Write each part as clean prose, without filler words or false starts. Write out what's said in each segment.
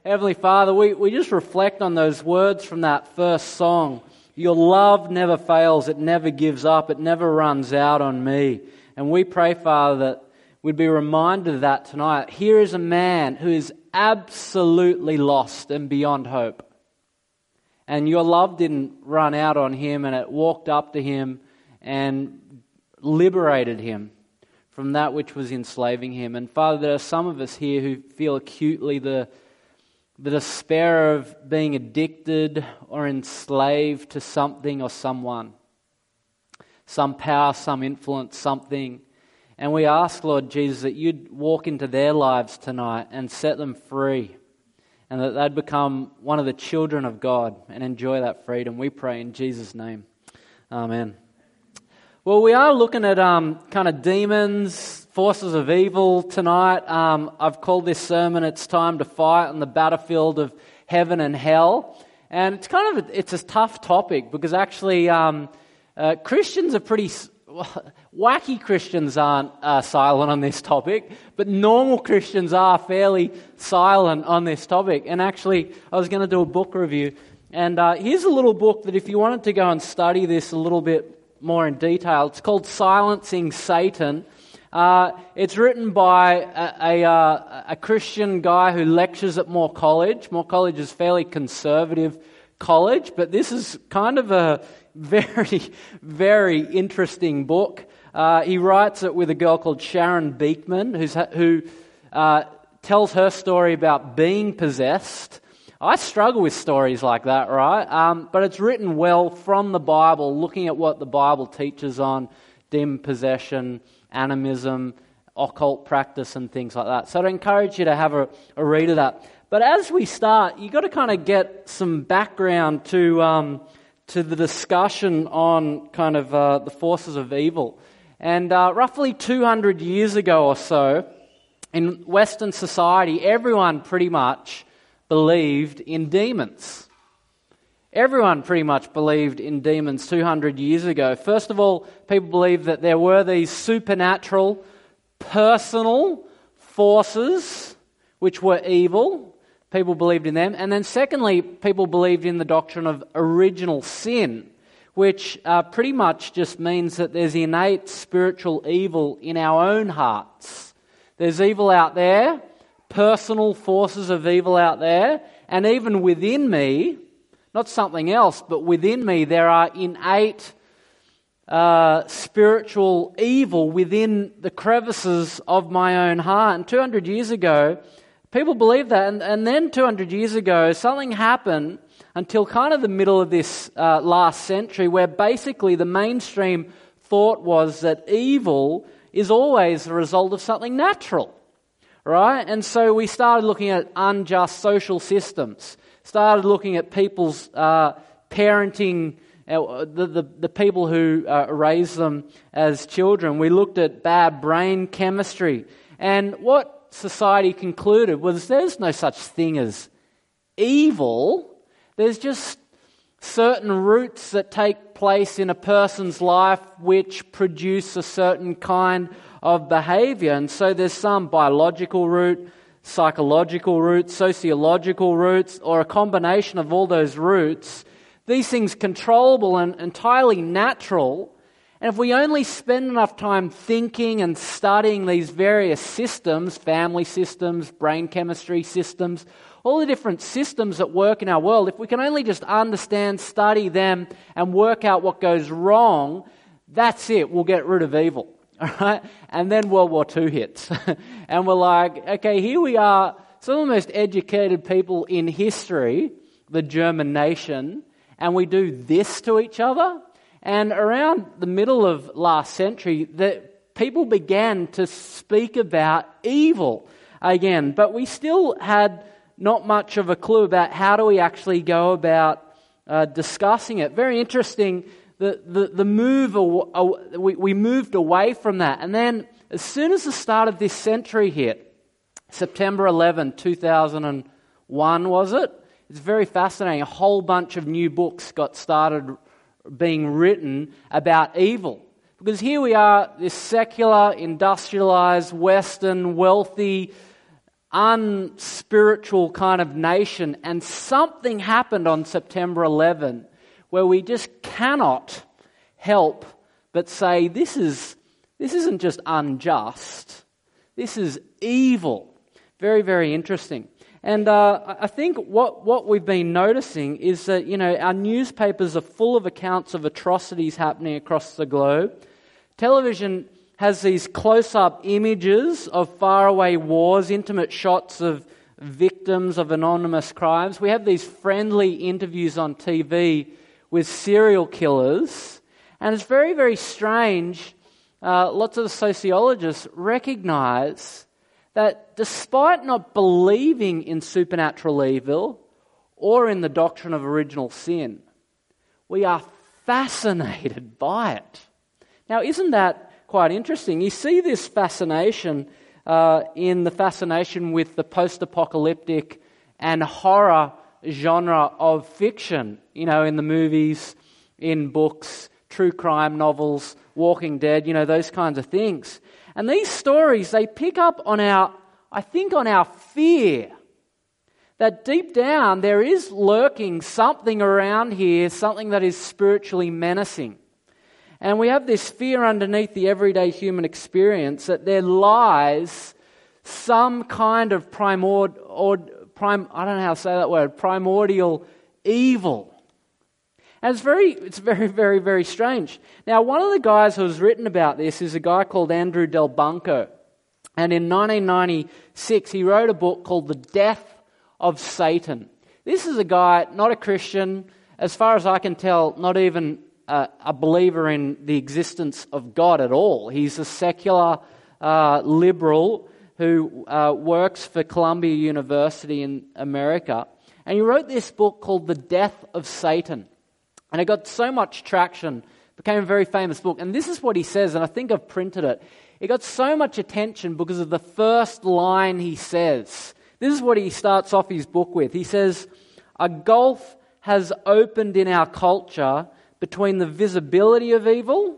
Heavenly Father, we just reflect on those words from that first song. Your love never fails, it never gives up, it never runs out on me. And we pray, Father, that we'd be reminded of that tonight. Here is a man who is absolutely lost and beyond hope. And your love didn't run out on him, and it walked up to him and liberated him from that which was enslaving him. And Father, there are some of us here who feel acutely the despair of being addicted or enslaved to something or someone. Some power, some influence, something. And we ask, Lord Jesus, that you'd walk into their lives tonight and set them free. And that they'd become one of the children of God and enjoy that freedom. We pray in Jesus' name. Amen. Well, we are looking at kind of demons, forces of evil tonight. I've called this sermon, It's Time to Fight on the Battlefield of Heaven and Hell. And it's a tough topic because actually Christians are pretty... wacky Christians aren't silent on this topic, but normal Christians are fairly silent on this topic. And actually, I was going to do a book review. And here's a little book that if you wanted to go and study this a little bit more in detail, it's called Silencing Satan. It's written by a Christian guy who lectures at Moore College. Moore College is a fairly conservative college, but this is kind of a very, very interesting book. He writes it with a girl called Sharon Beekman, who tells her story about being possessed. I struggle with stories like that, right? But it's written well from the Bible, looking at what the Bible teaches on demon possession, animism, occult practice, and things like that. So I'd encourage you to have a read of that. But as we start, you've got to kind of get some background to the discussion on kind of the forces of evil. And roughly 200 years ago or so, in Western society, everyone pretty much believed in demons. Everyone pretty much believed in demons 200 years ago. First of all, people believed that there were these supernatural, personal forces which were evil. People believed in them. And then secondly, people believed in the doctrine of original sin, which pretty much just means that there's innate spiritual evil in our own hearts. There's evil out there, personal forces of evil out there, and even within me, not something else, but within me there are innate spiritual evil within the crevices of my own heart. And 200 years ago, people believed that, and then 200 years ago, something happened until kind of the middle of this last century where basically the mainstream thought was that evil is always the result of something natural, right? And so we started looking at unjust social systems, started looking at people's parenting, the people who raise them as children. We looked at bad brain chemistry, and what society concluded was there's no such thing as evil. There's just certain roots that take place in a person's life which produce a certain kind of behavior. And so there's some biological root, psychological roots, sociological roots, or a combination of all those roots. These things controllable and entirely natural. And if we only spend enough time thinking and studying these various systems, family systems, brain chemistry systems, all the different systems that work in our world, if we can only just understand, study them, and work out what goes wrong, that's it. We'll get rid of evil. All right? And then World War II hits. And we're like, okay, here we are, some of the most educated people in history, the German nation, and we do this to each other. And around the middle of last century, people began to speak about evil again. But we still had not much of a clue about how do we actually go about discussing it. Very interesting, the move, we moved away from that. And then as soon as the start of this century hit, September 11, 2001 was it? It's very fascinating. A whole bunch of new books got started being written about evil. Because here we are, this secular, industrialized, Western, wealthy, unspiritual kind of nation, and something happened on September 11 where we just cannot help but say this isn't just unjust, this is evil. Very, very interesting. And I think what we've been noticing is that, our newspapers are full of accounts of atrocities happening across the globe. Television has these close-up images of faraway wars, intimate shots of victims of anonymous crimes. We have these friendly interviews on TV with serial killers. And it's very, very strange. Lots of sociologists recognize that despite not believing in supernatural evil or in the doctrine of original sin, we are fascinated by it. Now, isn't that quite interesting? You see this fascination in the fascination with the post-apocalyptic and horror genre of fiction, in the movies, in books, true crime novels, Walking Dead, those kinds of things. And these stories, they pick up on our fear that deep down there is lurking something around here, something that is spiritually menacing. And we have this fear underneath the everyday human experience that there lies some kind of primordial evil. And it's very, very, very strange. Now, one of the guys who has written about this is a guy called Andrew Del Bunco. And in 1996, he wrote a book called The Death of Satan. This is a guy, not a Christian, as far as I can tell, not even a believer in the existence of God at all. He's a secular liberal who works for Columbia University in America. And he wrote this book called The Death of Satan. And it got so much traction, became a very famous book. And this is what he says, and I think I've printed it. It got so much attention because of the first line he says. This is what he starts off his book with. He says, "A gulf has opened in our culture between the visibility of evil."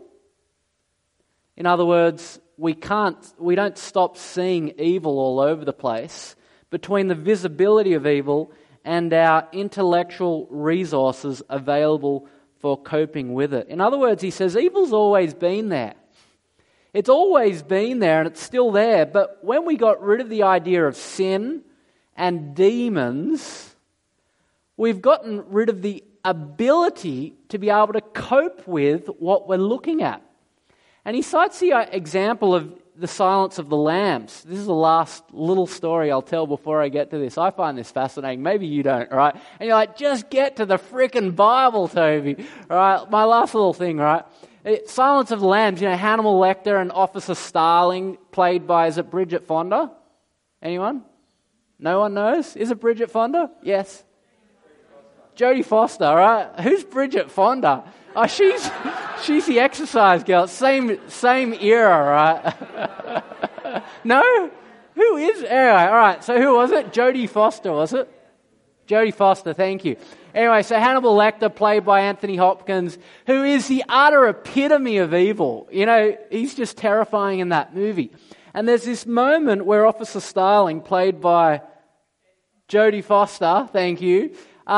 In other words, we don't stop seeing evil all over the place. Between the visibility of evil and our intellectual resources available for coping with it. In other words, he says, evil's always been there. It's always been there and it's still there, but when we got rid of the idea of sin and demons, we've gotten rid of the ability to be able to cope with what we're looking at. And he cites the example of the Silence of the Lambs. This is the last little story I'll tell before I get to this. I find this fascinating. Maybe you don't, right? And you're like, just get to the frickin' Bible, Toby. All right, my last little thing, right? Silence of the Lambs, Hannibal Lecter and Officer Starling, played by, is it Bridget Fonda? Anyone? No one knows? Is it Bridget Fonda? Yes. Jodie Foster, right? Who's Bridget Fonda? Oh, she's the exercise girl. Same era, right? No? Who is? Anyway, all right. So who was it? Jodie Foster, was it? Jodie Foster, thank you. Anyway, so Hannibal Lecter, played by Anthony Hopkins, who is the utter epitome of evil. He's just terrifying in that movie. And there's this moment where Officer Starling, played by Jodie Foster, thank you,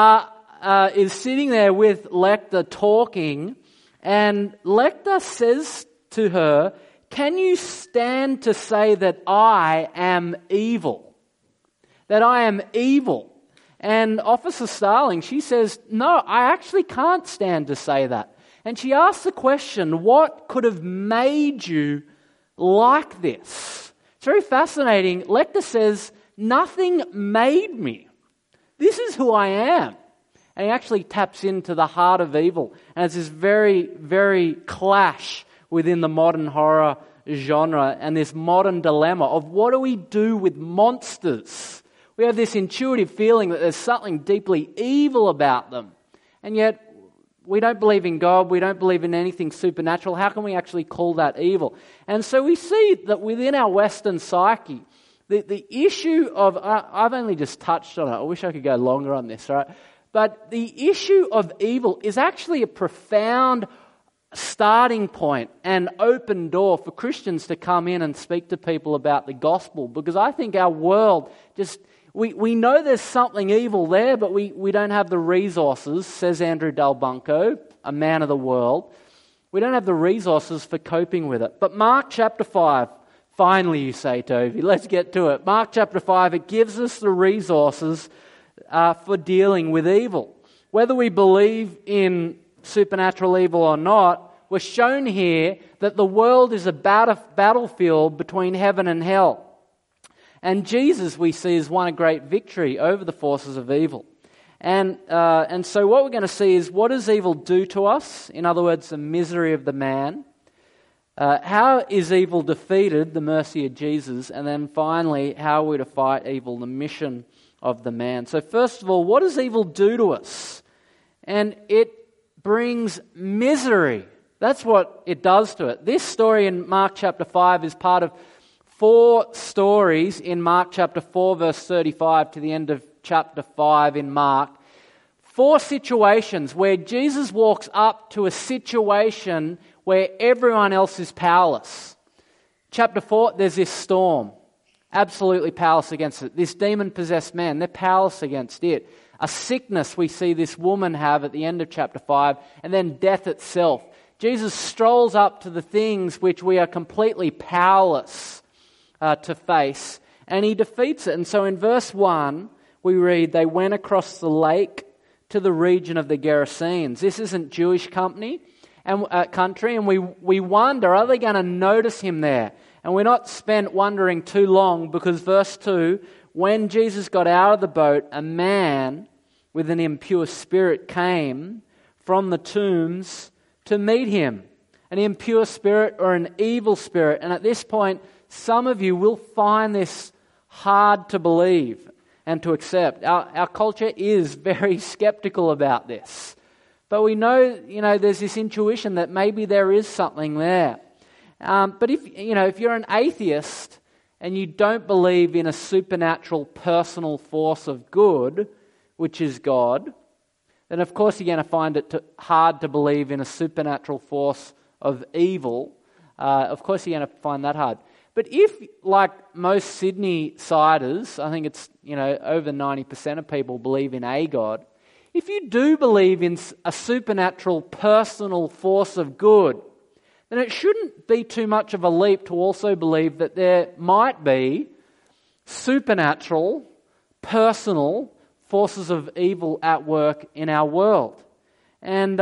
is sitting there with Lecter talking, and Lecter says to her, "Can you stand to say that I am evil? That I am evil?" And Officer Starling, she says, "No, I actually can't stand to say that." And she asks the question, what could have made you like this? It's very fascinating. Lecter says, "Nothing made me. This is who I am." And he actually taps into the heart of evil. And it's this very, very clash within the modern horror genre and this modern dilemma of what do we do with monsters? We have this intuitive feeling that there's something deeply evil about them. And yet, we don't believe in God, we don't believe in anything supernatural. How can we actually call that evil? And so we see that within our Western psyche, the issue of, I've only just touched on it, I wish I could go longer on this, right? But the issue of evil is actually a profound starting point and open door for Christians to come in and speak to people about the gospel, because I think our world we know there's something evil there, but we don't have the resources, says Andrew Delbunco, a man of the world. We don't have the resources for coping with it. But Mark chapter 5, finally you say, Toby, let's get to it. Mark chapter 5, it gives us the resources for dealing with evil. Whether we believe in supernatural evil or not, we're shown here that the world is a battlefield between heaven and hell. And Jesus, we see, has won a great victory over the forces of evil. And so what we're going to see is, what does evil do to us? In other words, the misery of the man. How is evil defeated? The mercy of Jesus. And then finally, how are we to fight evil? The mission of the man. So first of all, what does evil do to us? And it brings misery. That's what it does to it. This story in Mark chapter 5 is part of 4 stories in Mark chapter 4 verse 35 to the end of chapter 5 in Mark. 4 situations where Jesus walks up to a situation where everyone else is powerless. Chapter 4, there's this storm. Absolutely powerless against it. This demon-possessed man, they're powerless against it. A sickness we see this woman have at the end of chapter 5, and then death itself. Jesus strolls up to the things which we are completely powerless to face, and he defeats it. And so in verse 1, we read, they went across the lake to the region of the Gerasenes. This isn't Jewish country, and we wonder, are they going to notice him there? And we're not spent wondering too long, because verse 2, when Jesus got out of the boat, a man with an impure spirit came from the tombs to meet him. An impure spirit or an evil spirit. And at this point, some of you will find this hard to believe and to accept. Our culture is very skeptical about this. But we know, there's this intuition that maybe there is something there. But if you're an atheist and you don't believe in a supernatural personal force of good, which is God, then of course you're going to find it hard to believe in a supernatural force of evil. Of course you're going to find that hard. But if, like most Sydney-siders, I think it's over 90% of people believe in a God, if you do believe in a supernatural personal force of good, then it shouldn't be too much of a leap to also believe that there might be supernatural, personal forces of evil at work in our world. And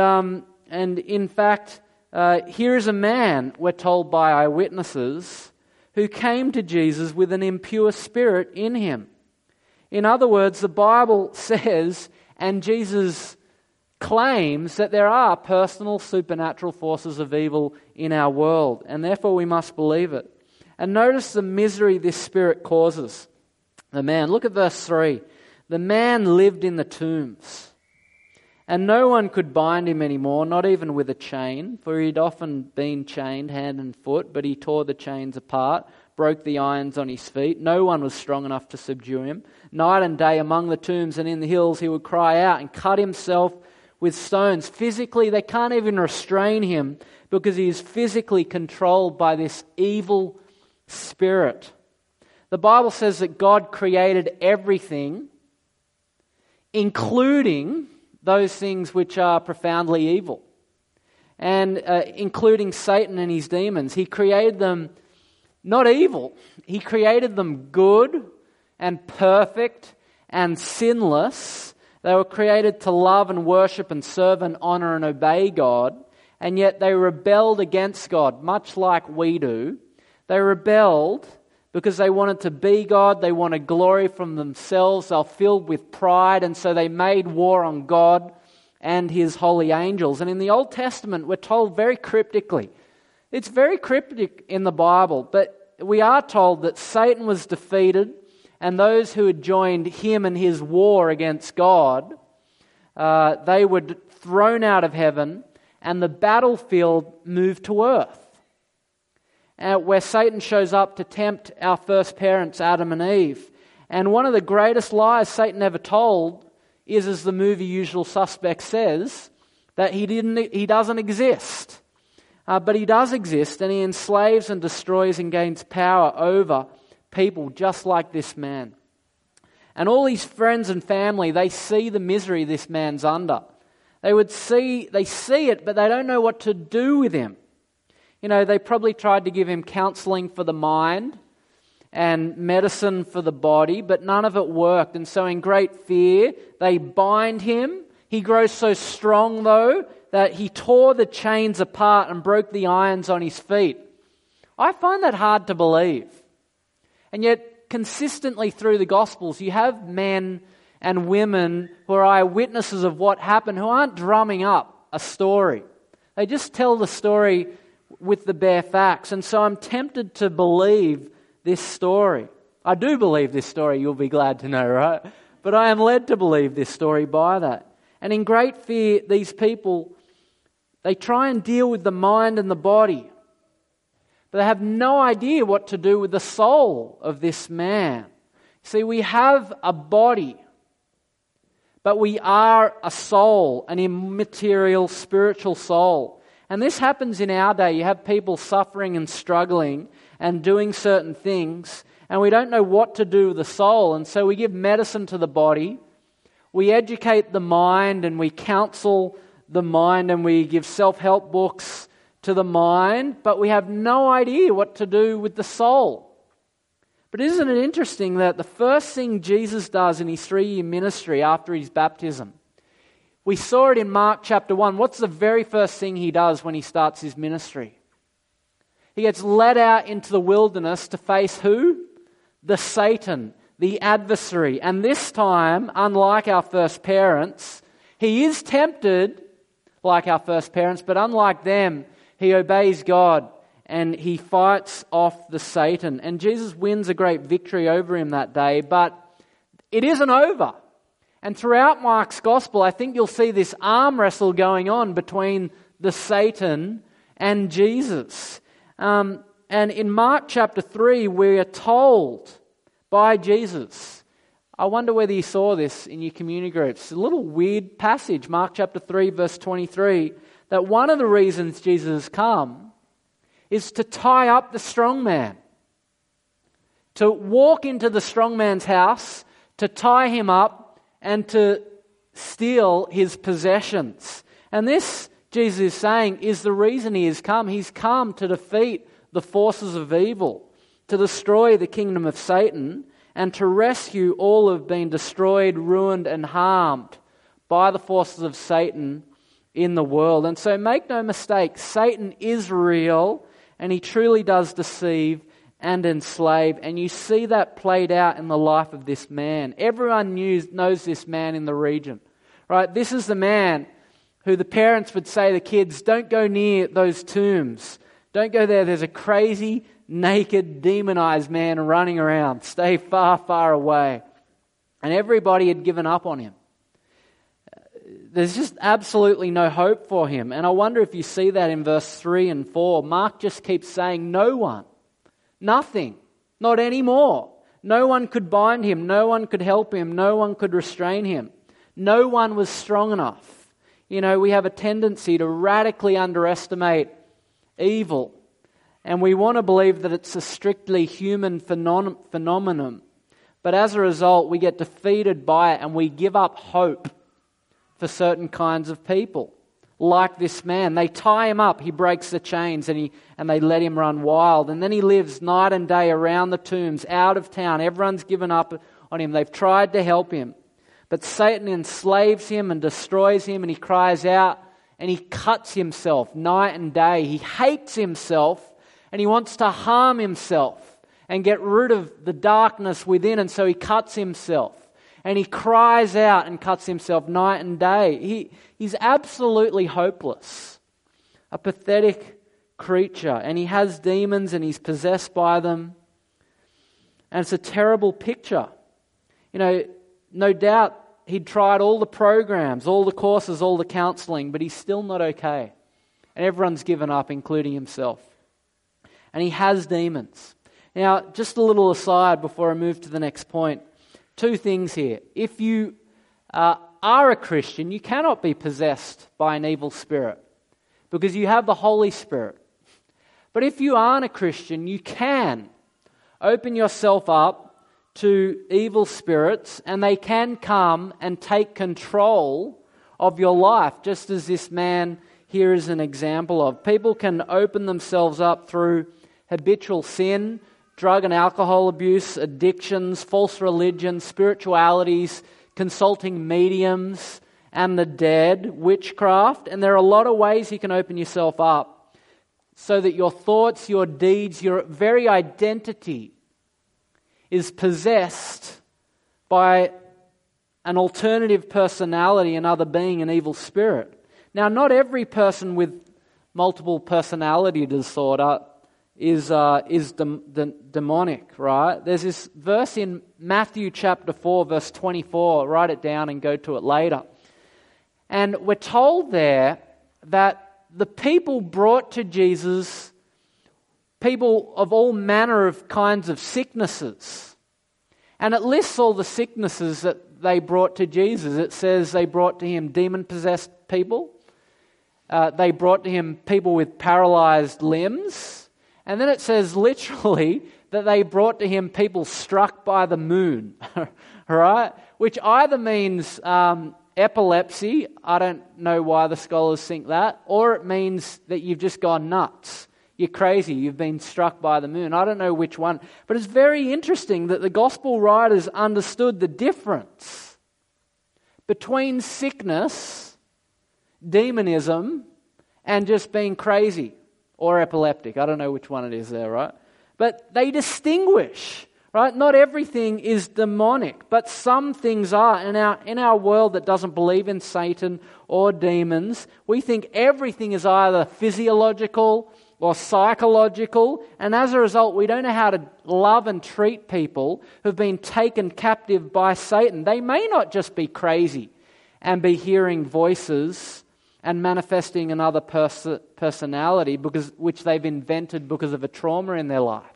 in fact, here is a man, we're told by eyewitnesses, who came to Jesus with an impure spirit in him. In other words, the Bible says, and Jesus claims, that there are personal supernatural forces of evil in our world, and therefore we must believe it. And notice the misery this spirit causes the man. Look at verse 3. The man lived in the tombs, and no one could bind him anymore, not even with a chain, for he'd often been chained hand and foot, but he tore the chains apart, broke the irons on his feet. No one was strong enough to subdue him. Night and day among the tombs and in the hills he would cry out and cut himself with stones. Physically, they can't even restrain him because he is physically controlled by this evil spirit. The Bible says that God created everything, including those things which are profoundly evil, and including Satan and his demons. He created them not evil. He created them good and perfect and sinless. They were created to love and worship and serve and honor and obey God, and yet they rebelled against God, much like we do. They rebelled because they wanted to be God, they wanted glory from themselves, they were filled with pride, and so they made war on God and His holy angels. And in the Old Testament, we're told very cryptically, it's very cryptic in the Bible, but we are told that Satan was defeated, and those who had joined him in his war against God, they were thrown out of heaven, and the battlefield moved to earth. Where Satan shows up to tempt our first parents, Adam and Eve. And one of the greatest lies Satan ever told is, as the movie Usual Suspects says, that he doesn't exist. But he does exist, and he enslaves and destroys and gains power over people just like this man. And all his friends and family, they see the misery this man's under. They see it, but they don't know what to do with him. They probably tried to give him counseling for the mind and medicine for the body, but none of it worked. And so in great fear, they bind him. He grows so strong, though, that he tore the chains apart and broke the irons on his feet. I find that hard to believe. And yet, consistently through the Gospels, you have men and women who are eyewitnesses of what happened, who aren't drumming up a story. They just tell the story with the bare facts. And so I'm tempted to believe this story. I do believe this story, you'll be glad to know, right? But I am led to believe this story by that. And in great fear, these people, they try and deal with the mind and the body. But they have no idea what to do with the soul of this man. See, we have a body, but we are a soul, an immaterial spiritual soul. And this happens in our day. You have people suffering and struggling and doing certain things, and we don't know what to do with the soul. And so we give medicine to the body, we educate the mind, and we counsel the mind, and we give self-help books to the mind, but we have no idea what to do with the soul. But isn't it interesting that the first thing Jesus does in his 3-year ministry after his baptism, we saw it in Mark chapter 1. What's the very first thing he does when he starts his ministry? He gets led out into the wilderness to face who? The Satan, the adversary. And this time, unlike our first parents, he is tempted like our first parents, but unlike them, he obeys God and he fights off the Satan. And Jesus wins a great victory over him that day, but it isn't over. And throughout Mark's gospel, I think you'll see this arm wrestle going on between the Satan and Jesus. And in Mark chapter 3, we are told by Jesus, I wonder whether you saw this in your community groups. It's a little weird passage, Mark chapter 3, verse 23, that one of the reasons Jesus has come is to tie up the strong man, to walk into the strong man's house, to tie him up, and to steal his possessions. And this, Jesus is saying, is the reason he has come. He's come to defeat the forces of evil, to destroy the kingdom of Satan, and to rescue all who have been destroyed, ruined, and harmed by the forces of Satan in the world. And so make no mistake, Satan is real, and he truly does deceive and enslave. And you see that played out in the life of this man. Everyone knows this man in the region, right? This is the man who the parents would say to the kids, don't go near those tombs. Don't go there. There's a crazy, naked, demonized man running around. Stay far, far away. And everybody had given up on him. There's just absolutely no hope for him. And I wonder if you see that in verse 3 and 4. Mark just keeps saying, no one, nothing, not anymore. No one could bind him. No one could help him. No one could restrain him. No one was strong enough. We have a tendency to radically underestimate evil. And we want to believe that it's a strictly human phenomenon. But as a result, we get defeated by it and we give up hope for certain kinds of people. Like this man, they tie him up, he breaks the chains and they let him run wild. And then he lives night and day around the tombs, out of town. Everyone's given up on him. They've tried to help him. But Satan enslaves him and destroys him, and he cries out and he cuts himself night and day. He hates himself and he wants to harm himself and get rid of the darkness within, and so he cuts himself. And he cries out and cuts himself night and day. He's absolutely hopeless. A pathetic creature. And he has demons and he's possessed by them. And it's a terrible picture. No doubt he'd tried all the programs, all the courses, all the counselling, but he's still not okay. And everyone's given up, including himself. And he has demons. Now, just a little aside before I move to the next point. 2 things here. If you are a Christian, you cannot be possessed by an evil spirit. because you have the Holy Spirit. But if you aren't a Christian, you can open yourself up to evil spirits, and they can come and take control of your life, just as this man here is an example of. People can open themselves up through habitual sin, drug and alcohol abuse, addictions, false religion, spiritualities, consulting mediums and the dead, witchcraft. And there are a lot of ways you can open yourself up so that your thoughts, your deeds, your very identity is possessed by an alternative personality, another being, an evil spirit. Now, not every person with multiple personality disorder is demonic, right? There's this verse in Matthew chapter 4, verse 24. Write it down and go to it later. And we're told there that the people brought to Jesus, people of all manner of kinds of sicknesses. And it lists all the sicknesses that they brought to Jesus. It says they brought to him demon-possessed people. They brought to him people with paralyzed limbs. And then it says literally that they brought to him people struck by the moon, right? Which either means epilepsy, I don't know why the scholars think that, or it means that you've just gone nuts. You're crazy, you've been struck by the moon. I don't know which one. But it's very interesting that the gospel writers understood the difference between sickness, demonism, and just being crazy. Or epileptic. I don't know which one it is there, right? But they distinguish, right? Not everything is demonic, but some things are. In our world that doesn't believe in Satan or demons, we think everything is either physiological or psychological, and as a result, we don't know how to love and treat people who've been taken captive by Satan. They may not just be crazy and be hearing voices and manifesting another personality which they've invented because of a trauma in their life.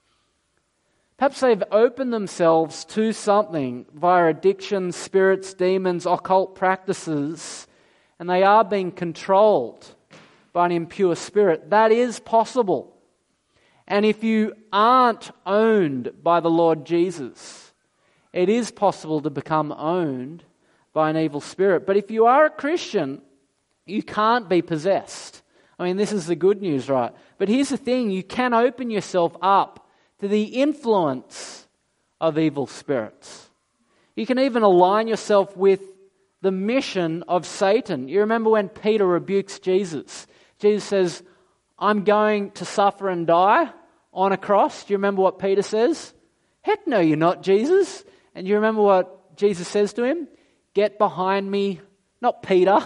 Perhaps they've opened themselves to something via addiction, spirits, demons, occult practices, and they are being controlled by an impure spirit. That is possible. And if you aren't owned by the Lord Jesus, it is possible to become owned by an evil spirit. But if you are a Christian, you can't be possessed. I mean, this is the good news, right? But here's the thing, you can open yourself up to the influence of evil spirits. You can even align yourself with the mission of Satan. You remember when Peter rebukes Jesus? Jesus says, I'm going to suffer and die on a cross. Do you remember what Peter says? Heck no, you're not, Jesus. And you remember what Jesus says to him? Get behind me, not Peter,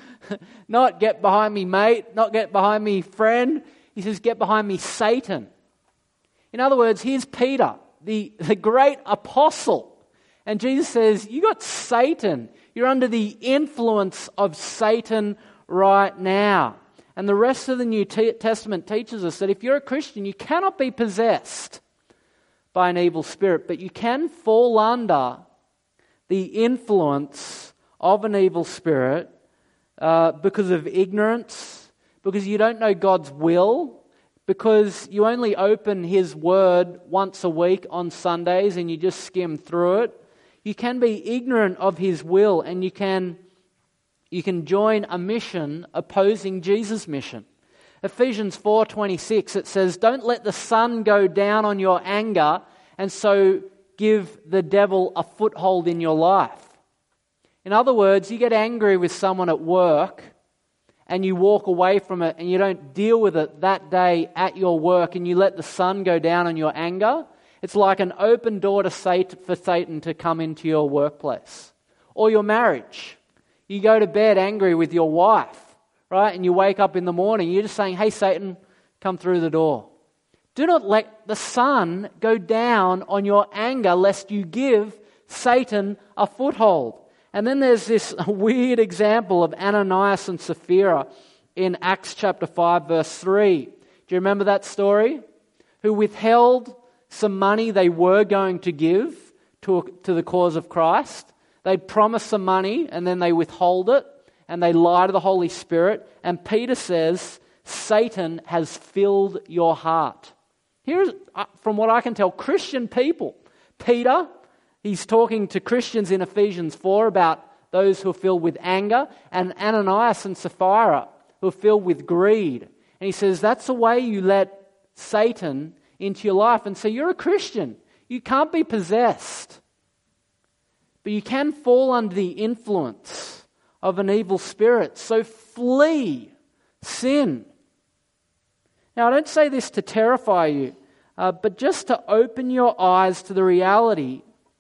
not get behind me, mate, not get behind me, friend. He says, get behind me, Satan. In other words, here's Peter, the great apostle. And Jesus says, you got Satan. You're under the influence of Satan right now. And the rest of the New Testament teaches us that if you're a Christian, you cannot be possessed by an evil spirit, but you can fall under the influence of an evil spirit because of ignorance, because you don't know God's will, because you only open His Word once a week on Sundays and you just skim through it. You can be ignorant of His will, and you can join a mission opposing Jesus' mission. Ephesians 4:26, it says, don't let the sun go down on your anger and so give the devil a foothold in your life. In other words, you get angry with someone at work and you walk away from it and you don't deal with it that day at your work and you let the sun go down on your anger. It's like an open door for Satan to come into your workplace. Or your marriage. You go to bed angry with your wife, right? And you wake up in the morning, you're just saying, hey Satan, come through the door. Do not let the sun go down on your anger lest you give Satan a foothold. And then there's this weird example of Ananias and Sapphira in Acts chapter 5 verse 3. Do you remember that story? Who withheld some money they were going to give to the cause of Christ. They'd promised some money and then they withhold it. and they lie to the Holy Spirit. And Peter says, Satan has filled your heart. Here's, from what I can tell, Christian people. Peter, he's talking to Christians in Ephesians 4 about those who are filled with anger, and Ananias and Sapphira who are filled with greed. And he says, that's the way you let Satan into your life. And so you're a Christian. You can't be possessed. But you can fall under the influence of an evil spirit. So flee sin. Now, I don't say this to terrify you, but just to open your eyes to the reality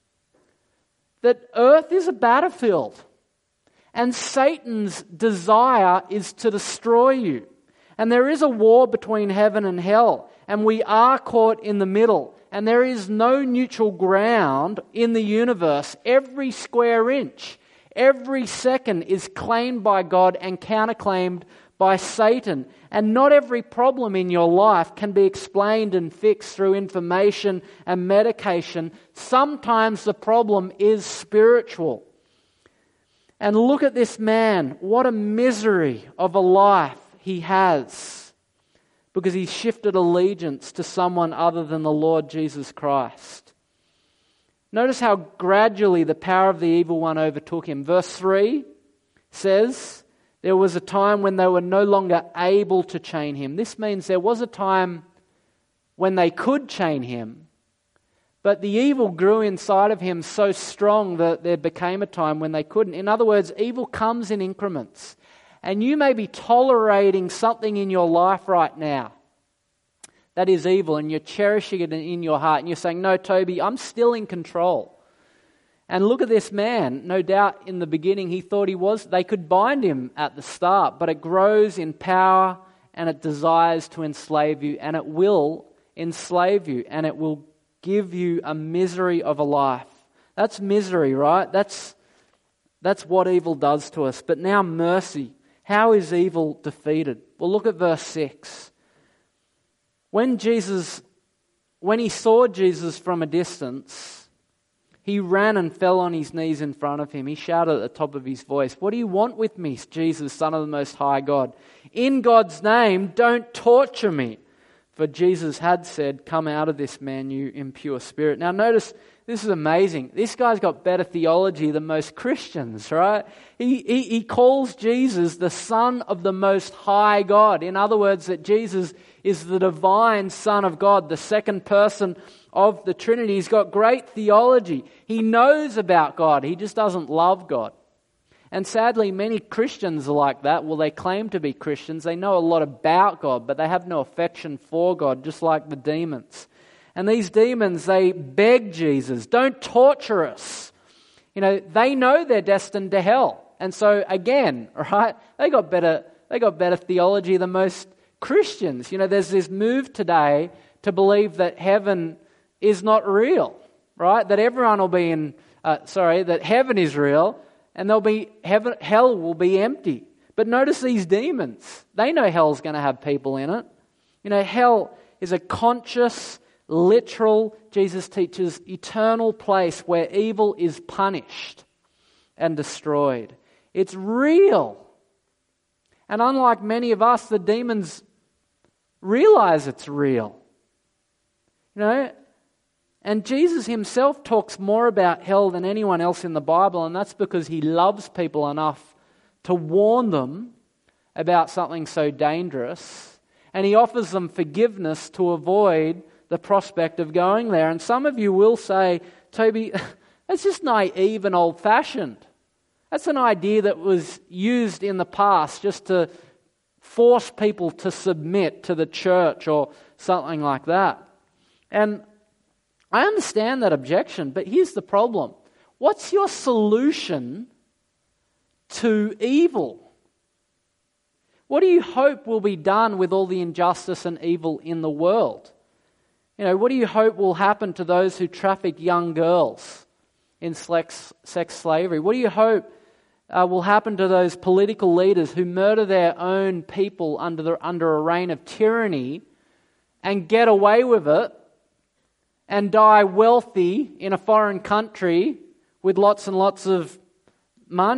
that earth is a battlefield, and Satan's desire is to destroy you. And there is a war between heaven and hell, and we are caught in the middle, and there is no neutral ground in the universe. Every square inch, every second is claimed by God and counterclaimed by Satan. And not every problem in your life can be explained and fixed through information and medication. Sometimes the problem is spiritual. And look at this man. What a misery of a life he has, because he's shifted allegiance to someone other than the Lord Jesus Christ. Notice how gradually the power of the evil one overtook him. Verse 3 says, there was a time when they were no longer able to chain him. This means there was a time when they could chain him, but the evil grew inside of him so strong that there became a time when they couldn't. In other words, evil comes in increments. And you may be tolerating something in your life right now that is evil, and you're cherishing it in your heart, and you're saying, no, Toby, I'm still in control. And look at this man. No doubt in the beginning he thought he was. They could bind him at the start, but it grows in power and it desires to enslave you, and it will enslave you, and it will give you a misery of a life. That's misery, right? That's what evil does to us. But now mercy. How is evil defeated? Well, look at verse 6. When he saw Jesus from a distance, he ran and fell on his knees in front of him. He shouted at the top of his voice, "What do you want with me, Jesus, Son of the Most High God? In God's name, don't torture me." For Jesus had said, "Come out of this man, you impure spirit." Now notice, this is amazing. This guy's got better theology than most Christians, right? He calls Jesus the Son of the Most High God. In other words, that Jesus is the divine Son of God, the second person of the Trinity. He's got great theology. He knows about God. He just doesn't love God. And sadly, many Christians are like that. Well, they claim to be Christians. They know a lot about God, but they have no affection for God, just like the demons. And these demons, they beg Jesus, "Don't torture us." You know, they know they're destined to hell. And so again, right, they got better theology than most Christians. You know, there's this move today to believe that heaven is not real, right? That everyone will be that heaven is real, and hell will be empty. But notice these demons. They know hell's going to have people in it. You know, hell is a conscious, literal, Jesus teaches, eternal place where evil is punished and destroyed. It's real. And unlike many of us, the demons realize it's real. You know, and Jesus himself talks more about hell than anyone else in the Bible, and that's because he loves people enough to warn them about something so dangerous, and he offers them forgiveness to avoid the prospect of going there. And some of you will say, "Toby, that's just naive and old-fashioned. That's an idea that was used in the past just to force people to submit to the church," or something like that. And I understand that objection, but here's the problem. What's your solution to evil? What do you hope will be done with all the injustice and evil in the world? You know, what do you hope will happen to those who traffic young girls in sex slavery? What do you hope will happen to those political leaders who murder their own people under a reign of tyranny and get away with it and die wealthy in a foreign country with lots and lots of money?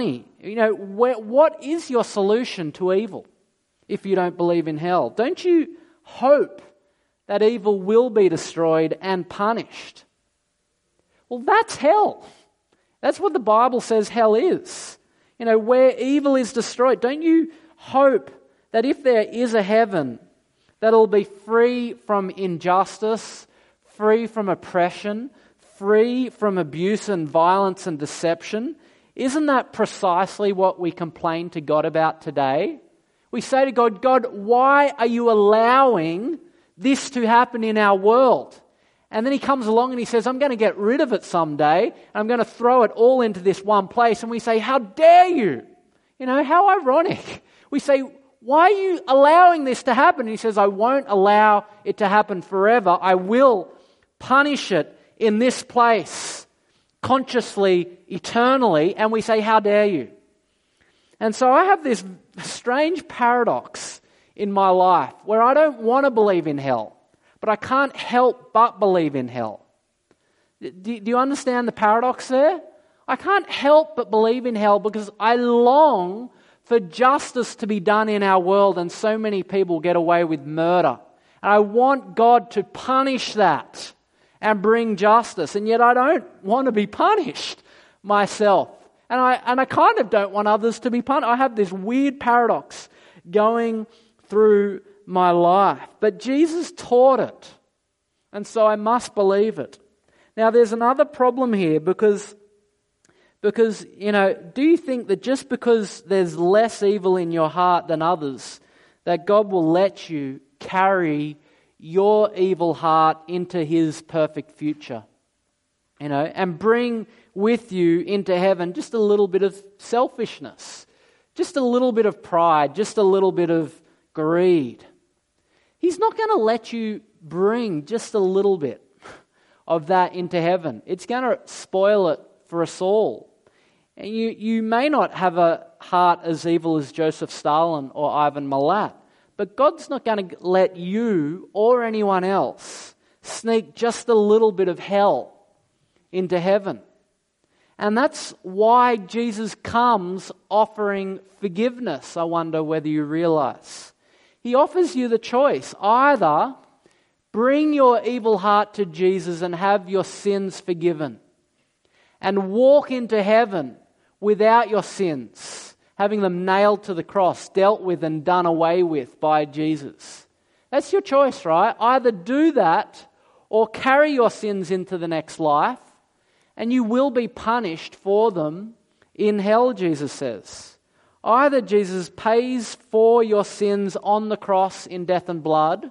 What is your solution to evil if you don't believe in hell? Don't you hope that evil will be destroyed and punished? Well, that's hell. That's what the Bible says hell is. Where evil is destroyed. Don't you hope that if there is a heaven, that it'll be free from injustice, free from oppression, free from abuse and violence and deception? Isn't that precisely what we complain to God about today? We say to God, God, why are you allowing this to happen in our world? And then he comes along and he says, I'm going to get rid of it someday, and I'm going to throw it all into this one place. And we say, how dare you? How ironic. We say, why are you allowing this to happen? And he says, I won't allow it to happen forever. I will punish it in this place, consciously, eternally. And we say, how dare you? And so I have this strange paradox in my life where I don't want to believe in hell, but I can't help but believe in hell. Do you understand the paradox there? I can't help but believe in hell because I long for justice to be done in our world, and so many people get away with murder. And I want God to punish that and bring justice, and yet I don't want to be punished myself. And I kind of don't want others to be punished. I have this weird paradox going through my life. But Jesus taught it, and so I must believe it. Now there's another problem here because do you think that just because there's less evil in your heart than others, that God will let you carry your evil heart into His perfect future? And bring with you into heaven just a little bit of selfishness, just a little bit of pride, just a little bit of greed. He's not going to let you bring just a little bit of that into heaven. It's going to spoil it for us all. And you may not have a heart as evil as Joseph Stalin or Ivan Milat, but God's not going to let you or anyone else sneak just a little bit of hell into heaven. And that's why Jesus comes offering forgiveness, I wonder whether you realize. He offers you the choice. Either bring your evil heart to Jesus and have your sins forgiven, and walk into heaven without your sins, having them nailed to the cross, dealt with and done away with by Jesus. That's your choice, right? Either do that or carry your sins into the next life, and you will be punished for them in hell, Jesus says. Either Jesus pays for your sins on the cross in death and blood,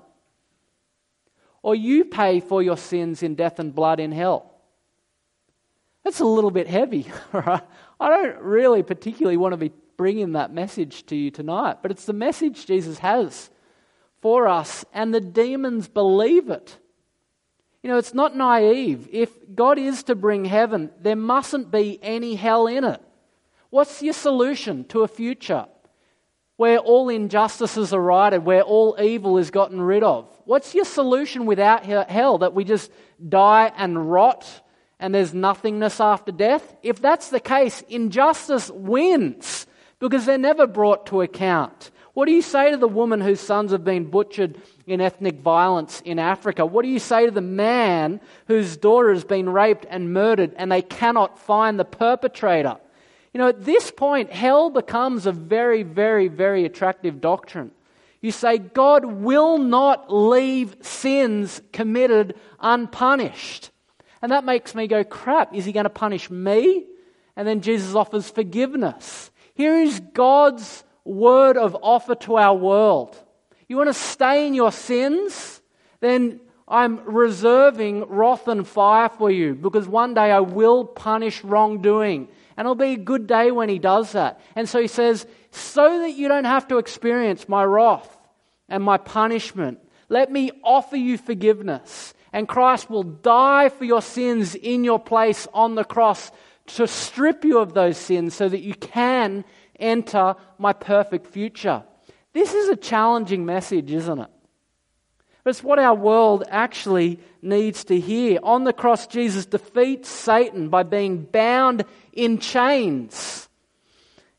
or you pay for your sins in death and blood in hell. That's a little bit heavy, right? I don't really particularly want to be bringing that message to you tonight, but it's the message Jesus has for us, and the demons believe it. It's not naive. If God is to bring heaven, there mustn't be any hell in it. What's your solution to a future where all injustices are righted, where all evil is gotten rid of? What's your solution without hell, that we just die and rot and there's nothingness after death? If that's the case, injustice wins because they're never brought to account. What do you say to the woman whose sons have been butchered in ethnic violence in Africa? What do you say to the man whose daughter has been raped and murdered and they cannot find the perpetrator? At this point, hell becomes a very, very, very attractive doctrine. You say, God will not leave sins committed unpunished. And that makes me go, crap, is He going to punish me? And then Jesus offers forgiveness. Here is God's word of offer to our world. You want to stay in your sins? Then I'm reserving wrath and fire for you, because one day I will punish wrongdoing. And it'll be a good day when He does that. And so He says, so that you don't have to experience my wrath and my punishment, let me offer you forgiveness. And Christ will die for your sins in your place on the cross to strip you of those sins so that you can enter my perfect future. This is a challenging message, isn't it? But it's what our world actually needs to hear. On the cross, Jesus defeats Satan by being bound in chains.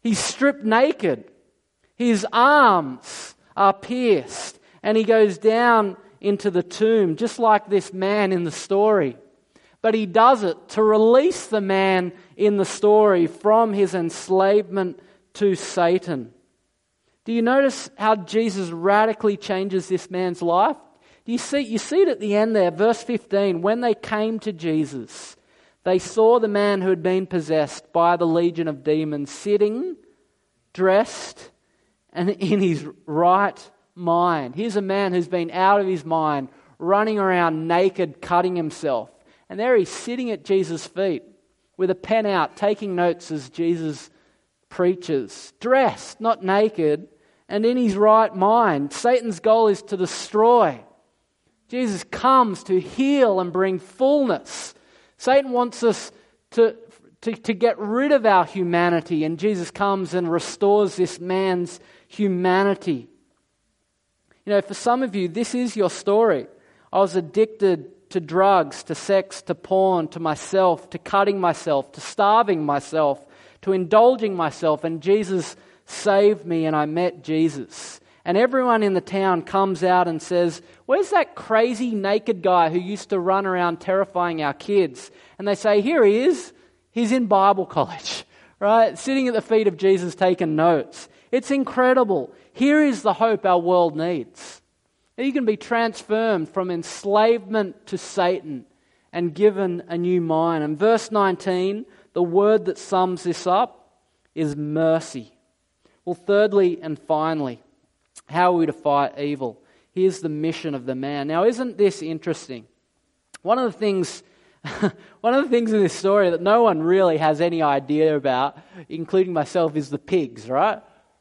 He's stripped naked. His arms are pierced. And he goes down into the tomb, just like this man in the story. But he does it to release the man in the story from his enslavement to Satan. Do you notice how Jesus radically changes this man's life? You see it at the end there, verse 15. When they came to Jesus, they saw the man who had been possessed by the legion of demons sitting, dressed, and in his right mind. Here's a man who's been out of his mind, running around naked, cutting himself. And there he's sitting at Jesus' feet with a pen out, taking notes as Jesus preaches. Dressed, not naked, and in his right mind. Satan's goal is to destroy. Jesus comes to heal and bring fullness. Satan wants us to get rid of our humanity, and Jesus comes and restores this man's humanity. You know, for some of you, this is your story. I was addicted to drugs, to sex, to porn, to myself, to cutting myself, to starving myself, to indulging myself, and Jesus saved me and I met Jesus. And everyone in the town comes out and says, "Where's that crazy naked guy who used to run around terrifying our kids?" And they say, "Here he is. He's in Bible college," right? Sitting at the feet of Jesus taking notes. It's incredible. Here is the hope our world needs. You can be transformed from enslavement to Satan and given a new mind. And verse 19, the word that sums this up is mercy. Well, thirdly and finally, how are we to fight evil? Here's the mission of the man. Now, isn't this interesting? One of the things in this story that no one really has any idea about, including myself, is the pigs, right?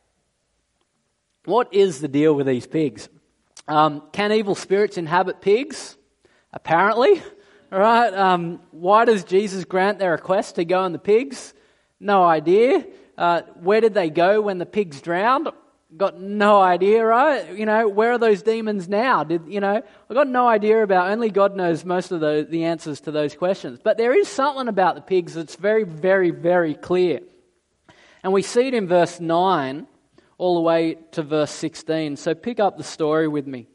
What is the deal with these pigs? Can evil spirits inhabit pigs? Apparently, right? Why does Jesus grant their request to go in the pigs? No idea. Where did they go when the pigs drowned? Got no idea, right? You know, where are those demons now? I got no idea about. Only God knows most of the answers to those questions. But there is something about the pigs that's very, very, very clear. And we see it in verse 9 all the way to verse 16. So pick up the story with me.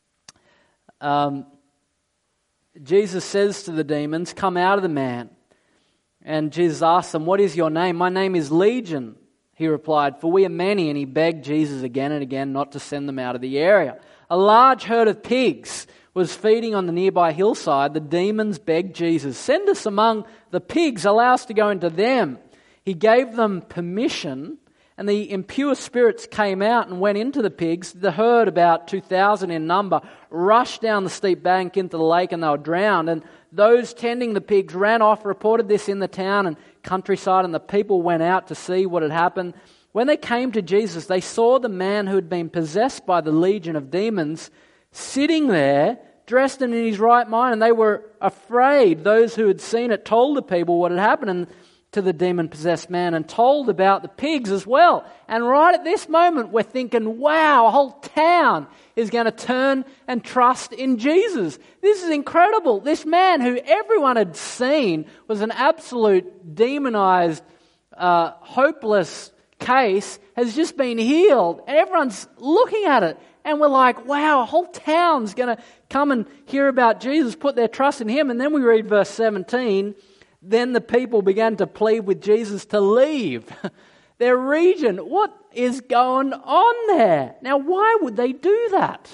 Jesus says to the demons, "Come out of the man." And Jesus asks them, "What is your name?" "My name is Legion," he replied, "for we are many." And he begged Jesus again and again not to send them out of the area. A large herd of pigs was feeding on the nearby hillside. The demons begged Jesus, "Send us among the pigs, allow us to go into them." He gave them permission, and the impure spirits came out and went into the pigs. The herd, about 2,000 in number, rushed down the steep bank into the lake, and they were drowned. And those tending the pigs ran off, reported this in the town and countryside, and the people went out to see what had happened. When they came to Jesus, they saw the man who had been possessed by the legion of demons sitting there, dressed and in his right mind, and they were afraid. Those who had seen it told the people what had happened to the demon-possessed man, and told about the pigs as well. And right at this moment, we're thinking, wow, a whole town is going to turn and trust in Jesus. This is incredible. This man who everyone had seen was an absolute demonized, hopeless case has just been healed. And everyone's looking at it. And we're like, wow, a whole town's going to come and hear about Jesus, put their trust in him. And then we read verse 17, then the people began to plead with Jesus to leave their region. What is going on there? Now, why would they do that?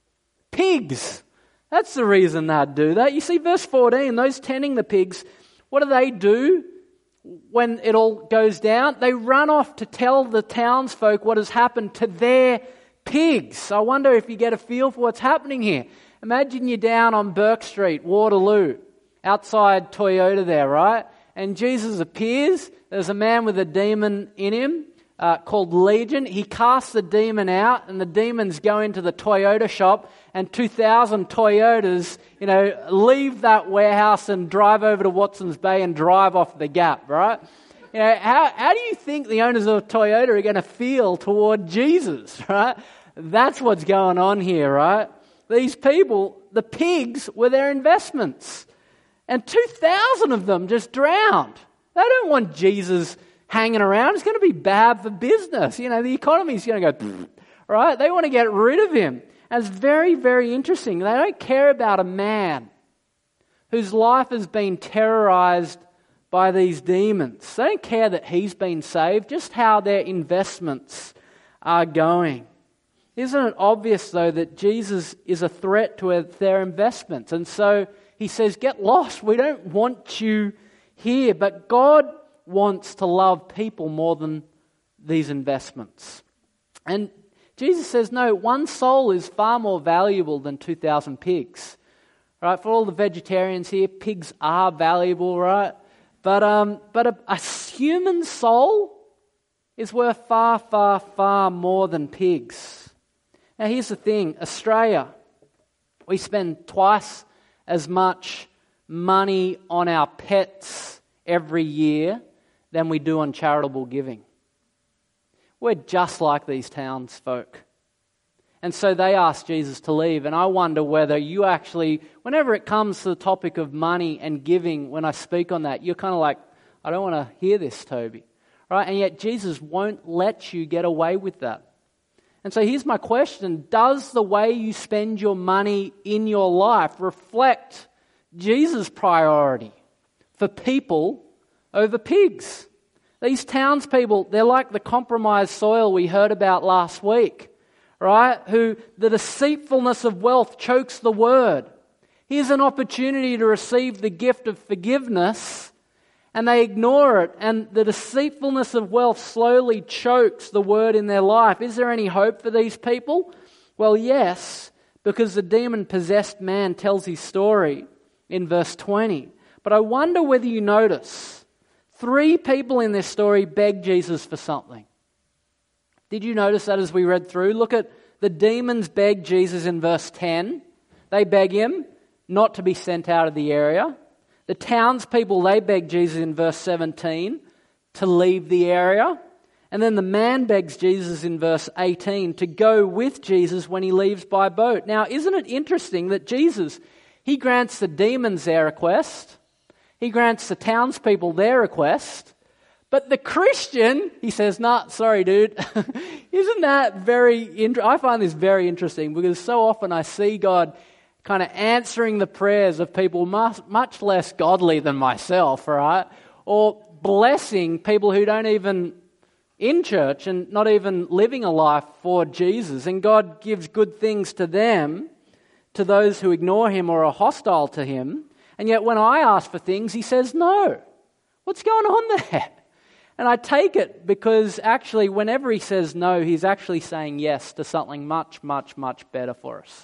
Pigs. That's the reason they'd do that. You see, verse 14, those tending the pigs, what do? When it all goes down? They run off to tell the townsfolk what has happened to their pigs. I wonder if you get a feel for what's happening here. Imagine you're down on Burke Street, Waterloo, outside Toyota there, right? And Jesus appears. There's a man with a demon in him called Legion. He casts the demon out, and the demons go into the Toyota shop, and 2,000 Toyotas, leave that warehouse and drive over to Watson's Bay and drive off the Gap, right? How do you think the owners of Toyota are going to feel toward Jesus, right? That's what's going on here, right? These people, the pigs, were their investments. And 2,000 of them just drowned. They don't want Jesus hanging around, it's going to be bad for business. The economy's going to go, right? They want to get rid of him. And it's very, very interesting. They don't care about a man whose life has been terrorized by these demons. They don't care that he's been saved, just how their investments are going. Isn't it obvious, though, that Jesus is a threat to their investments? And so he says, get lost. We don't want you here. But God wants to love people more than these investments. And Jesus says, no, one soul is far more valuable than 2,000 pigs. Right? For all the vegetarians here, pigs are valuable, right? But a human soul is worth far, far, far more than pigs. Now here's the thing, Australia, we spend twice as much money on our pets every year than we do on charitable giving. We're just like these townsfolk. And so they asked Jesus to leave, and I wonder whether you actually, whenever it comes to the topic of money and giving, when I speak on that, you're kind of like, I don't want to hear this, Toby. Right? And yet Jesus won't let you get away with that. And so here's my question. Does the way you spend your money in your life reflect Jesus' priority for people over pigs? These townspeople, they're like the compromised soil we heard about last week, right? Who the deceitfulness of wealth chokes the word. Here's an opportunity to receive the gift of forgiveness, and they ignore it, and the deceitfulness of wealth slowly chokes the word in their life. Is there any hope for these people? Well, yes, because the demon-possessed man tells his story in verse 20. But I wonder whether you notice, 3 people in this story beg Jesus for something. Did you notice that as we read through? Look at the demons beg Jesus in verse 10. They beg him not to be sent out of the area. The townspeople, they beg Jesus in verse 17 to leave the area. And then the man begs Jesus in verse 18 to go with Jesus when he leaves by boat. Now, isn't it interesting that Jesus, he grants the demons their request. He grants the townspeople their request. But the Christian, he says, nah, sorry, dude. Isn't that I find this very interesting because so often I see God kind of answering the prayers of people much less godly than myself, right? Or blessing people who don't even in church and not even living a life for Jesus. And God gives good things to them, to those who ignore him or are hostile to him. And yet when I ask for things, he says no. What's going on there? And I take it because actually whenever he says no, he's actually saying yes to something much, much, much better for us.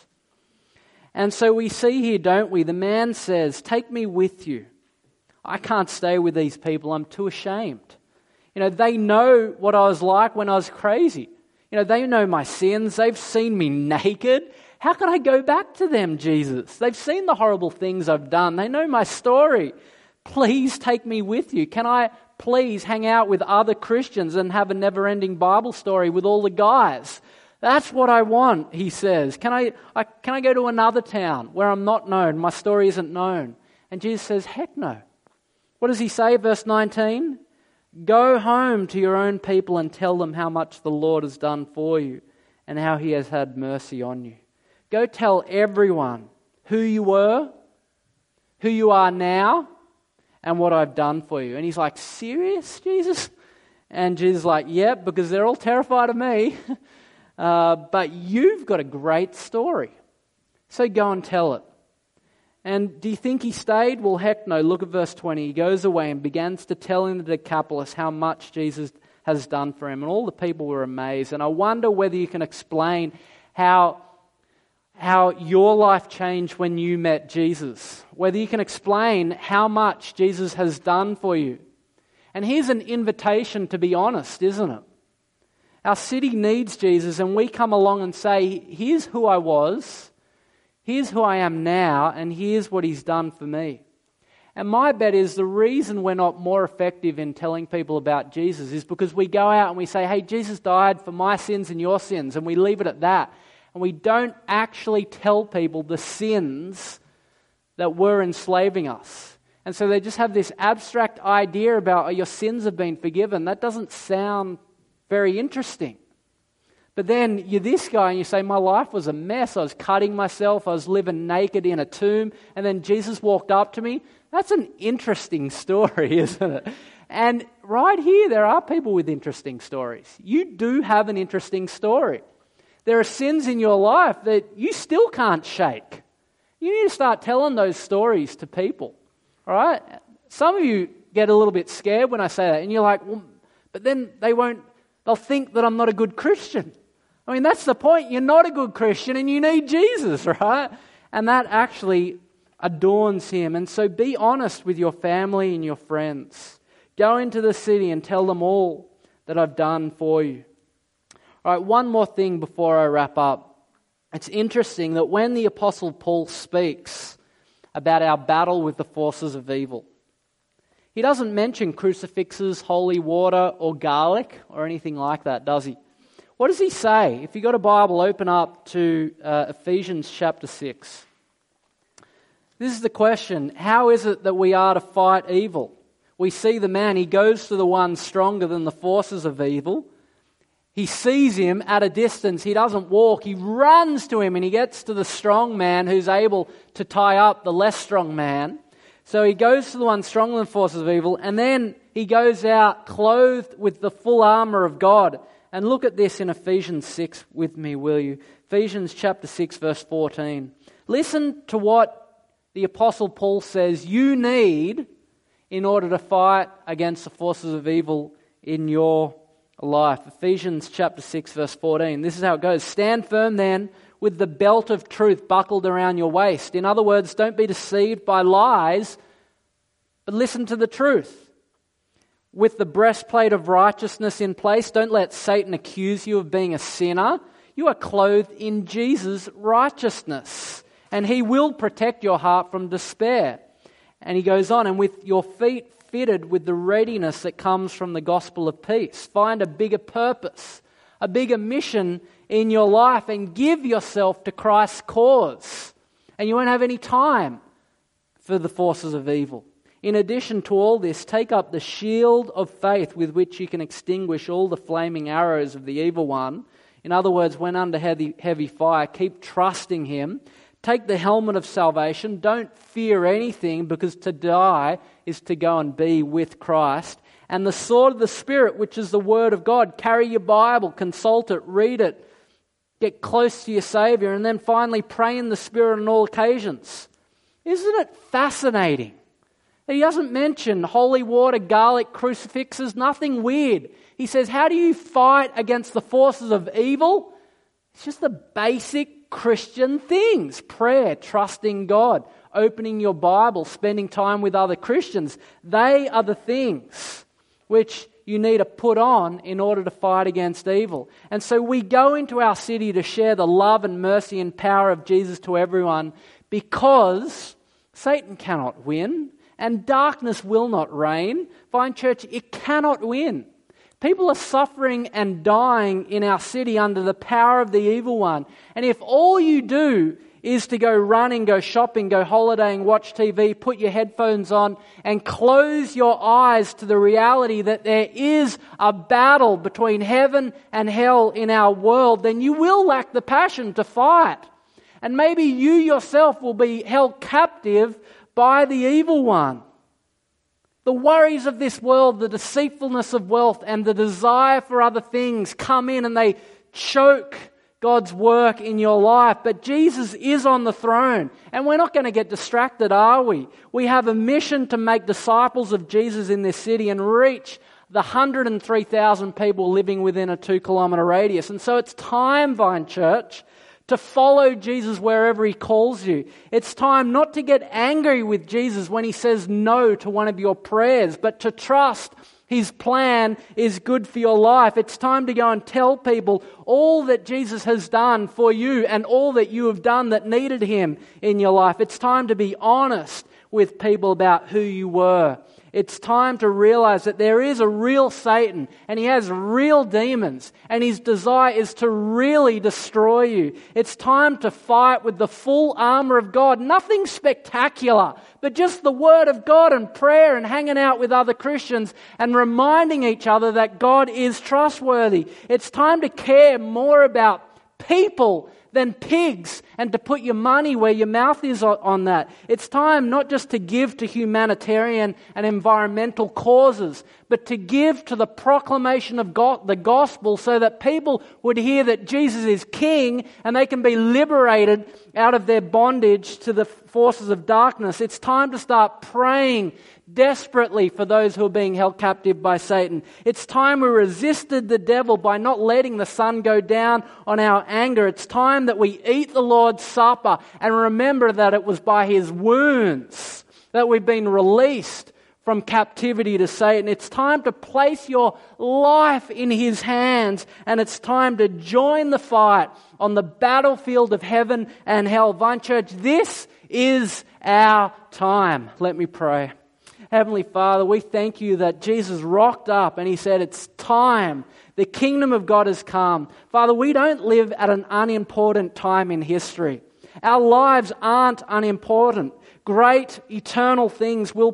And so we see here, don't we? The man says, take me with you. I can't stay with these people. I'm too ashamed. They know what I was like when I was crazy. They know my sins. They've seen me naked. How can I go back to them, Jesus? They've seen the horrible things I've done. They know my story. Please take me with you. Can I please hang out with other Christians and have a never-ending Bible story with all the guys? That's what I want, he says. Can I go to another town where I'm not known, my story isn't known? And Jesus says, heck no. What does he say, verse 19? Go home to your own people and tell them how much the Lord has done for you and how he has had mercy on you. Go tell everyone who you were, who you are now, and what I've done for you. And he's like, serious, Jesus? And Jesus is like, yep, because they're all terrified of me. But you've got a great story. So go and tell it. And do you think he stayed? Well, heck no. Look at verse 20. He goes away and begins to tell in the Decapolis how much Jesus has done for him. And all the people were amazed. And I wonder whether you can explain how your life changed when you met Jesus. Whether you can explain how much Jesus has done for you. And here's an invitation to be honest, isn't it? Our city needs Jesus, and we come along and say, here's who I was, here's who I am now, and here's what he's done for me. And my bet is the reason we're not more effective in telling people about Jesus is because we go out and we say, hey, Jesus died for my sins and your sins, and we leave it at that. And we don't actually tell people the sins that were enslaving us. And so they just have this abstract idea about, oh, your sins have been forgiven. That doesn't sound very interesting. But then you're this guy and you say, my life was a mess. I was cutting myself. I was living naked in a tomb. And then Jesus walked up to me. That's an interesting story, isn't it? And right here, there are people with interesting stories. You do have an interesting story. There are sins in your life that you still can't shake. You need to start telling those stories to people. All right? Some of you get a little bit scared when I say that. And you're like, well, but then they'll think that I'm not a good Christian. I mean, that's the point. You're not a good Christian and you need Jesus, right? And that actually adorns him. And so be honest with your family and your friends. Go into the city and tell them all that I've done for you. All right, one more thing before I wrap up. It's interesting that when the Apostle Paul speaks about our battle with the forces of evil, he doesn't mention crucifixes, holy water, or garlic, or anything like that, does he? What does he say? If you've got a Bible, open up to Ephesians chapter 6. This is the question: how is it that we are to fight evil? We see the man, he goes to the one stronger than the forces of evil. He sees him at a distance. He doesn't walk. He runs to him and he gets to the strong man who's able to tie up the less strong man. So he goes to the one stronger than the forces of evil, and then he goes out clothed with the full armor of God. And look at this in Ephesians 6 with me, will you? Ephesians chapter 6, verse 14. Listen to what the Apostle Paul says you need in order to fight against the forces of evil in your life. Ephesians chapter 6, verse 14. This is how it goes. Stand firm then with the belt of truth buckled around your waist. In other words, don't be deceived by lies, but listen to the truth. With the breastplate of righteousness in place, don't let Satan accuse you of being a sinner. You are clothed in Jesus' righteousness, and he will protect your heart from despair. And he goes on, and with your feet fitted with the readiness that comes from the gospel of peace. Find a bigger purpose, a bigger mission in your life, and give yourself to Christ's cause. And you won't have any time for the forces of evil. In addition to all this, take up the shield of faith with which you can extinguish all the flaming arrows of the evil one. In other words, when under heavy fire, keep trusting him. Take the helmet of salvation. Don't fear anything, because to die is to go and be with Christ. And the sword of the Spirit, which is the Word of God. Carry your Bible, consult it, read it, get close to your Saviour, and then finally pray in the Spirit on all occasions. Isn't it fascinating? He doesn't mention holy water, garlic, crucifixes, nothing weird. He says, how do you fight against the forces of evil? It's just the basic Christian things. Prayer, trusting God, opening your Bible, spending time with other Christians. They are the things which you need to put on in order to fight against evil. And so we go into our city to share the love and mercy and power of Jesus to everyone, because Satan cannot win. And darkness will not reign. Vine Church, it cannot win. People are suffering and dying in our city under the power of the evil one. And if all you do is to go running, go shopping, go holidaying, watch TV, put your headphones on, and close your eyes to the reality that there is a battle between heaven and hell in our world, then you will lack the passion to fight. And maybe you yourself will be held captive by the evil one. The worries of this world, the deceitfulness of wealth, and the desire for other things come in and they choke God's work in your life. But Jesus is on the throne, and we're not going to get distracted, are we? We have a mission to make disciples of Jesus in this city and reach the 103,000 people living within a 2-kilometre radius. And so it's time, Vine Church, to follow Jesus wherever he calls you. It's time not to get angry with Jesus when he says no to one of your prayers, but to trust his plan is good for your life. It's time to go and tell people all that Jesus has done for you and all that you have done that needed him in your life. It's time to be honest with people about who you were It's time to realize that there is a real Satan and he has real demons and his desire is to really destroy you. It's time to fight with the full armor of God. Nothing spectacular, but just the Word of God and prayer and hanging out with other Christians and reminding each other that God is trustworthy. It's time to care more about people than pigs and to put your money where your mouth is on that. It's time not just to give to humanitarian and environmental causes, but to give to the proclamation of God, the gospel, so that people would hear that Jesus is King and they can be liberated out of their bondage to the forces of darkness. It's time to start praying desperately for those who are being held captive by Satan. It's time we resisted the devil by not letting the sun go down on our anger. It's time that we eat the Lord's Supper and remember that it was by His wounds that we've been released from captivity to Satan. It's time to place your life in His hands, and it's time to join the fight on the battlefield of heaven and hell. Vine Church, this is our time. Let me pray. Heavenly Father, we thank You that Jesus rocked up and He said, it's time. The kingdom of God has come. Father, we don't live at an unimportant time in history. Our lives aren't unimportant. Great eternal things will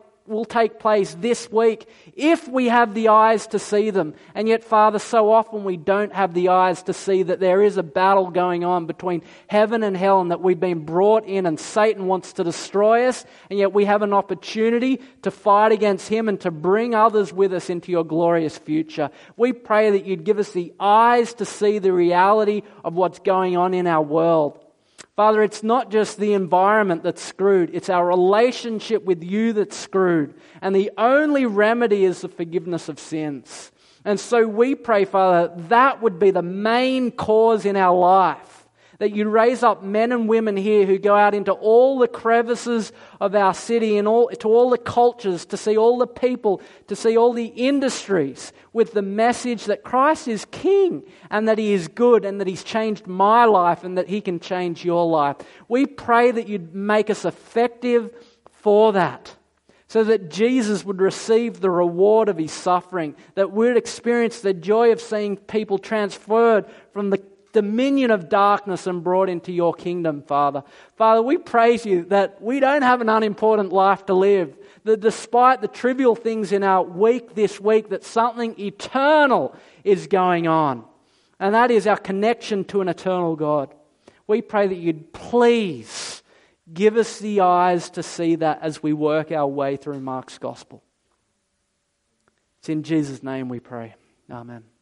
take place this week if we have the eyes to see them. And yet, Father, so often we don't have the eyes to see that there is a battle going on between heaven and hell, and that we've been brought in and Satan wants to destroy us, and yet we have an opportunity to fight against him and to bring others with us into Your glorious future. We pray that You'd give us the eyes to see the reality of what's going on in our world. Father, it's not just the environment that's screwed, it's our relationship with You that's screwed. And the only remedy is the forgiveness of sins. And so we pray, Father, that would be the main cause in our life. That You raise up men and women here who go out into all the crevices of our city and to all the cultures, to see all the people, to see all the industries with the message that Christ is King and that He is good and that He's changed my life and that He can change your life. We pray that You'd make us effective for that, so that Jesus would receive the reward of His suffering, that we'd experience the joy of seeing people transferred from the dominion of darkness and brought into Your kingdom, Father. Father, we praise You that we don't have an unimportant life to live, that despite the trivial things in our week this week, that something eternal is going on, and that is our connection to an eternal God. We pray that You'd please give us the eyes to see that as we work our way through Mark's Gospel. It's in Jesus' name we pray. Amen.